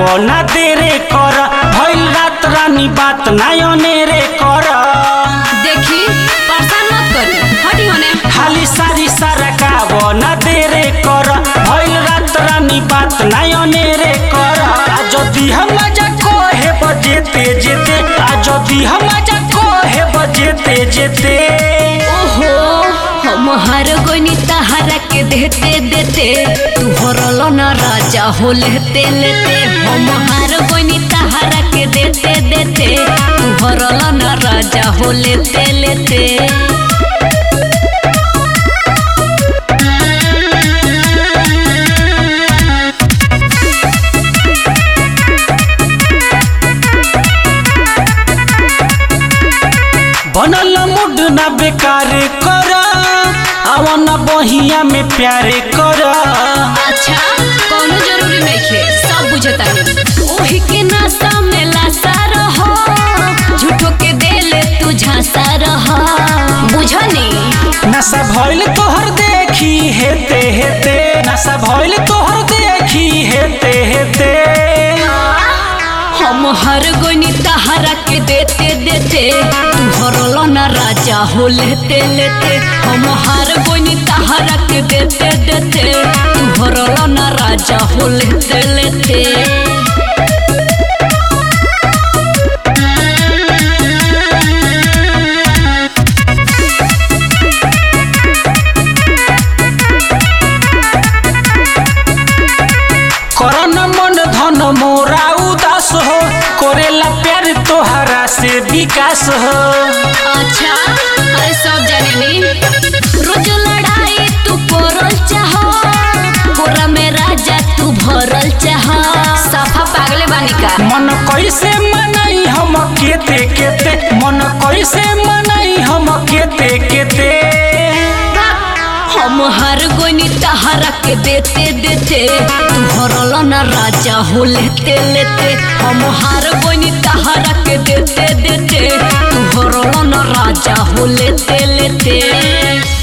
ना देरे कर भइल रात रानी बात नायने रे कर देखी परेशान मत करी हटी होने हाली सारी सारा काबो ना देरे कर भइल रात रानी बात नायने रे कर जदी हम मजा कहे बजेते जेते जदी हम मजा कहे बजेते जेते ओहो हम हर गोनी तहरा के देते देते तू हरल ना राजा हो लेते लेते हम हर गोनी तहरा के देते देते तू हरल ना राजा हो लेते लेते बनल मुड ना बेकार कर आवन बहिया में प्यारे कर अच्छा कोनो जरूरी नहीं है सब बुझता है ओही के नासा में लासा रहो झूठो के देले तू झांसा रहो बुझनी नशा भइल तोहर देखी हेते हेते नशा भइल तोहर देखी हेते हेते हम हर गोनी तहरा के देते देते तू हरल ना राजा हो लेते लेते हम हर गोनी तहरा के देते देते तू हरल ना राजा हो लेते लेते करन मन धन मोरा उदास हो करेला प्यार तोहरा से विकास हो अच्छा अरे सब जाने नी रोज लड़ाई तू करल चाह कोरा में राजा तू भरल चाह सफा पागले बानी का मन कैसे मनाई हम केते केते मन कैसे मनाई हम केते केते हम हर गोनी तहरा के देते देते तू हरल ना राजा हो लेते लेते हम हर गोनी तहरा के देते देते तू हरल ना राजा हो लेते लेते